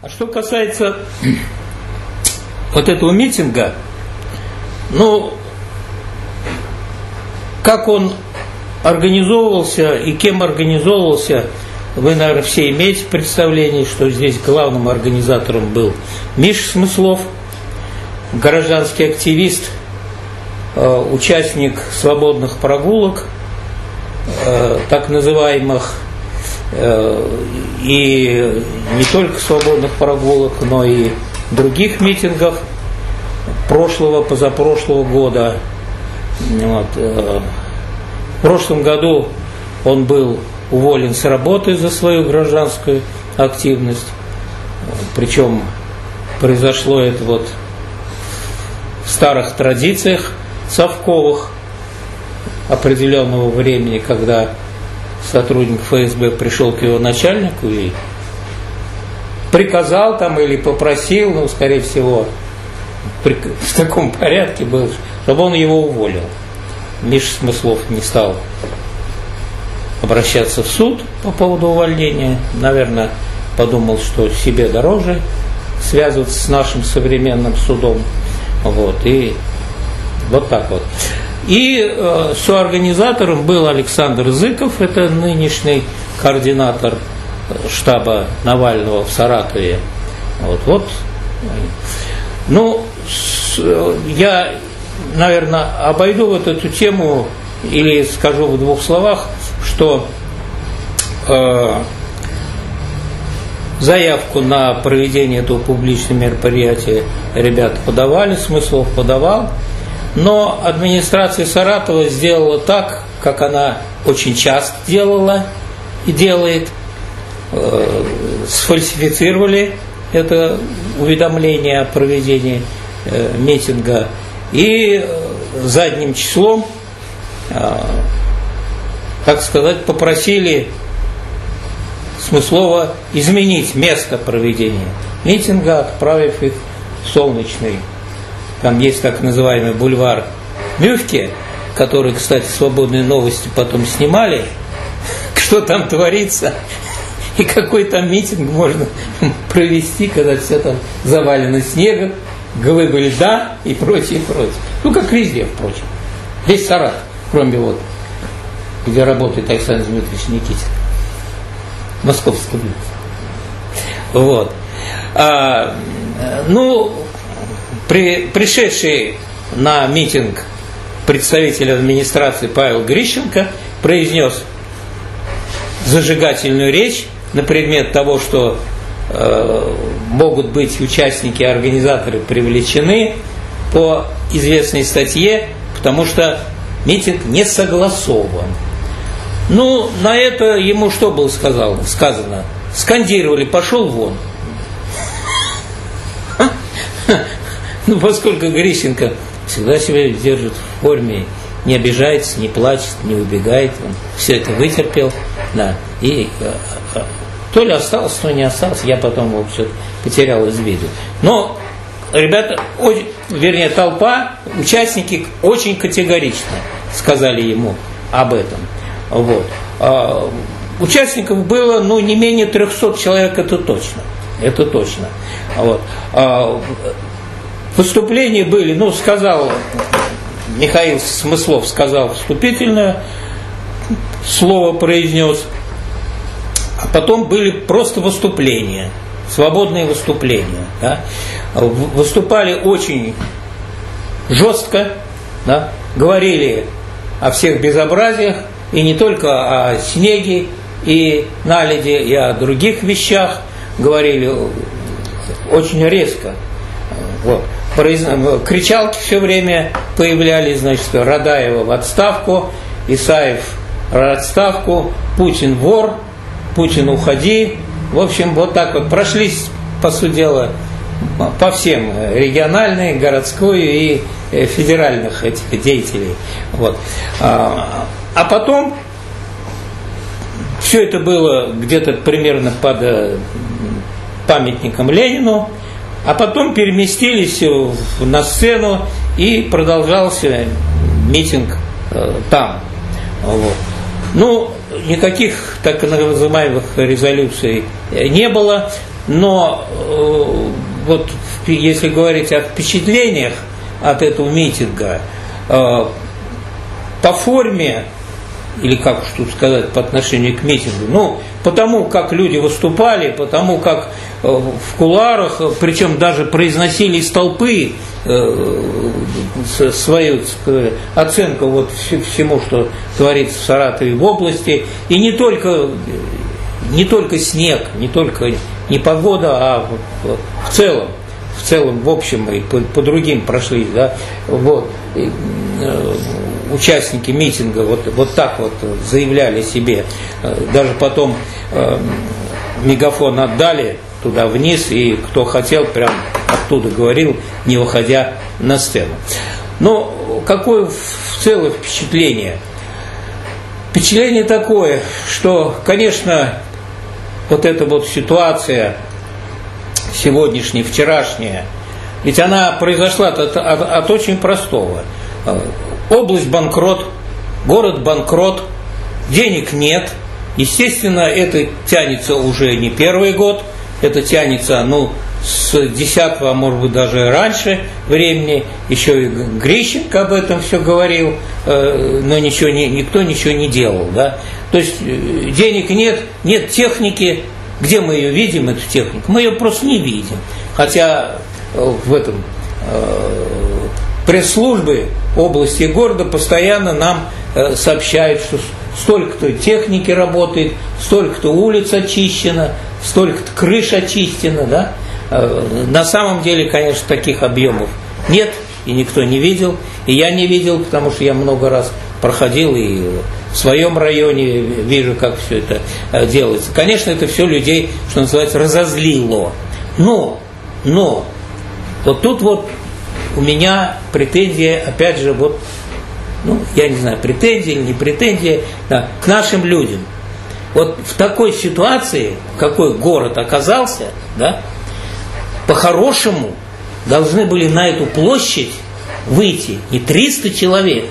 А что касается вот этого митинга, ну, как он организовывался и кем организовывался, вы, наверное, все имеете представление, что здесь главным организатором был Миша Смыслов, гражданский активист, участник свободных прогулок, так называемых, и не только свободных прогулок, но и других митингов прошлого, позапрошлого года. Вот. В прошлом году он был уволен с работы за свою гражданскую активность. Причем произошло это вот в старых традициях совковых определенного времени, когда сотрудник ФСБ пришел к его начальнику и приказал там или попросил, ну, скорее всего, в таком порядке был, чтобы он его уволил. Миша Смыслов не стал обращаться в суд по поводу увольнения. Наверное, подумал, что себе дороже связываться с нашим современным судом. Вот, и вот так вот. И соорганизатором был Александр Зыков, это нынешний координатор штаба Навального в Саратове. Вот. Ну, я, наверное, обойду вот эту тему или скажу в двух словах, что заявку на проведение этого публичного мероприятия ребята подавали, Смыслов подавал, но администрация Саратова сделала так, как она очень часто делала и делает, сфальсифицировали это уведомление о проведении митинга и задним числом, так сказать, попросили Смыслова изменить место проведения митинга, отправив их в Солнечный. Там есть так называемый бульвар Мюфке, который, кстати, «Свободные новости» потом снимали, что там творится и какой там митинг можно провести, когда все там завалено снегом, глыбы льда и прочее, прочее. Ну, как везде, впрочем. Весь Саратов, кроме вот, где работает Александр Дмитриевич Никитин. Московская улица. Вот. Пришедший на митинг представитель администрации Павел Грищенко произнес зажигательную речь на предмет того, что могут быть участники, организаторы привлечены по известной статье, потому что митинг не согласован. Ну, на это ему что было сказано? Скандировали: пошел вон. Ну, поскольку Грищенко всегда себя держит в форме, не обижается, не плачет, не убегает, он все это вытерпел, да, и то ли осталось, то не осталось, я потом его все потерял из виду. Но ребята, вернее, толпа, участники очень категорично сказали ему об этом. Вот. Участников было, ну, не менее 300 человек, это точно. Это точно. Вот. Выступления были, ну, сказал Михаил Смыслов, сказал вступительное слово, произнес, а потом были просто выступления, свободные выступления. Да? Выступали очень жестко, да? Говорили о всех безобразиях, и не только о снеге и наледи, и о других вещах, говорили очень резко. Вот. Кричалки все время появлялись, значит, Радаева в отставку, Исаев в отставку, Путин вор, Путин уходи. В общем, вот так вот прошлись, по сути дела, по всем, региональной, городской и федеральных этих деятелей. Вот. А потом все это было где-то примерно под памятником Ленину, а потом переместились на сцену и продолжался митинг там. Вот. Ну, никаких так называемых резолюций не было. Но вот если говорить о впечатлениях от этого митинга, по форме, или как уж тут сказать, по отношению к митингу, ну, потому как люди выступали, потому как в кулуарах, причем даже произносили из толпы свою оценку вот всему, что творится в Саратове в области, и не только снег, не только не погода, а в целом, в общем, и по другим прошлись, да, вот, участники митинга вот так вот заявляли себе, даже потом мегафон отдали туда вниз, и кто хотел, прям оттуда говорил, не выходя на сцену. Но какое в целом впечатление? Впечатление такое, что, конечно, вот эта вот ситуация сегодняшняя, вчерашняя, ведь она произошла от очень простого. Область банкрот, город банкрот, денег нет. Естественно, это тянется уже не первый год, это тянется, ну, с 10-го, а может быть даже раньше времени. Еще и Грищенко об этом все говорил, но никто ничего не делал. Да? То есть денег нет, нет техники. Где мы ее видим, эту технику? Мы ее просто не видим. Хотя в этом пресс-службы области и города постоянно нам сообщают, что столько-то техники работает, столько-то улиц очищено, столько-то крыш очищено. Да? На самом деле, конечно, таких объемов нет, и никто не видел. И я не видел, потому что я много раз проходил и в своем районе вижу, как все это делается. Конечно, это все людей, что называется, разозлило. Но вот тут вот у меня претензия, опять же, вот, ну, я не знаю, претензия или не претензия, да, к нашим людям. Вот в такой ситуации, в какой город оказался, да, по-хорошему должны были на эту площадь выйти не 300 человек,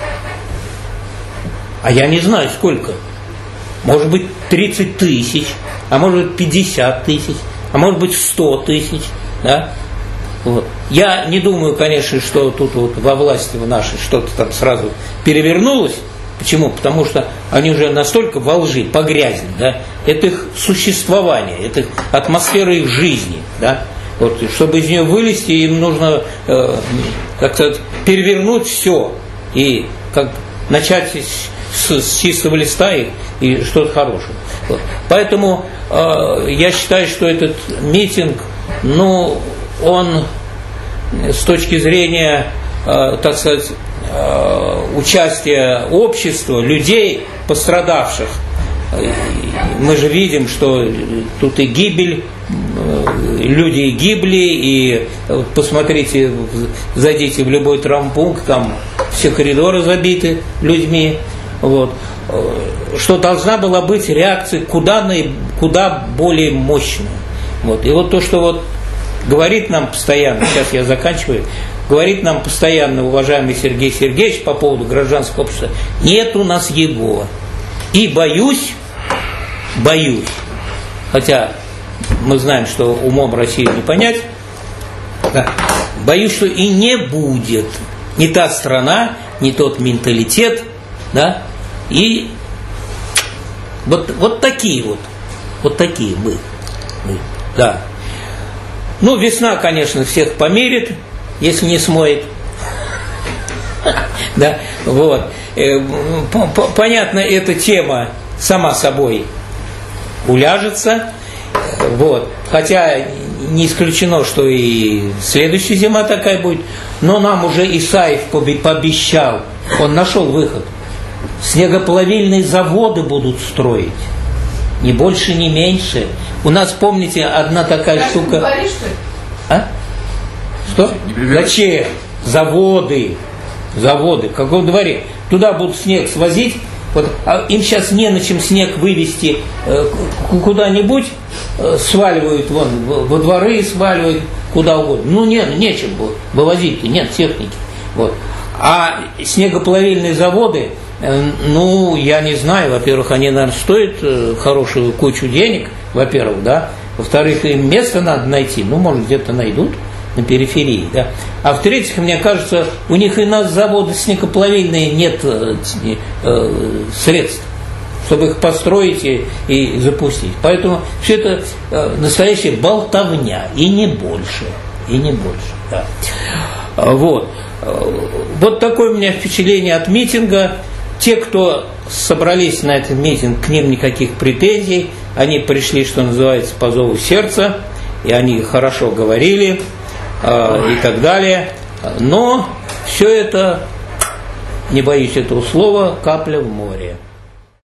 а я не знаю сколько, может быть 30 тысяч, а может быть 50 тысяч, а может быть 100 тысяч, да? Вот. Я не думаю, конечно, что тут вот во власти в нашей что-то там сразу перевернулось. Почему? Потому что они уже настолько во лжи погрязли, да? Это их существование, это атмосфера их жизни, да? Вот, чтобы из нее вылезти, им нужно, как сказать, перевернуть все и как начать с чистого листа и что-то хорошее. Вот. Поэтому я считаю, что этот митинг, ну, он с точки зрения, так сказать, участия общества, людей, пострадавших, мы же видим, что тут и гибель, люди гибли, и посмотрите, зайдите в любой травмпункт, там все коридоры забиты людьми. Вот. Что должна была быть реакция куда более мощная. Вот. И вот то, что вот говорит нам постоянно, сейчас я заканчиваю, говорит нам постоянно уважаемый Сергей Сергеевич по поводу гражданского общества, нет у нас его. И боюсь, хотя мы знаем, что умом Россию не понять, да, боюсь, что и не будет. Не та страна, не тот менталитет, да, и вот такие мы, да. Ну, весна, конечно, всех помирит, если не смоет. Да, вот. Понятно, эта тема сама собой уляжется. Вот. Хотя не исключено, что и следующая зима такая будет. Но нам уже Исаев пообещал, он нашел выход. Снегоплавильные заводы будут строить. Ни больше, ни меньше. У нас, помните, одна такая штука... Говоришь, что ли? А? Что? Зачем? Заводы. В каком дворе? Туда будут снег свозить. Вот, а им сейчас не на чем снег вывезти куда-нибудь. Сваливают во дворы, сваливают куда угодно. Ну, нечем было вывозить, нет техники. Вот. А снегоплавильные заводы, ну, я не знаю, во-первых, они, наверное, стоят хорошую кучу денег, во-первых, да, Во-вторых, им место надо найти, ну, может, где-то найдут на периферии, да. А в-третьих, мне кажется, у них и на заводы снегоплавильные нет средств, чтобы их построить и запустить. Поэтому все это настоящая болтовня, и не больше, да. Вот. Вот такое у меня впечатление от митинга. Те, кто собрались на этот митинг, к ним никаких претензий. Они пришли, что называется, по зову сердца, и они хорошо говорили и так далее. Но все это, не боюсь этого слова, капля в море.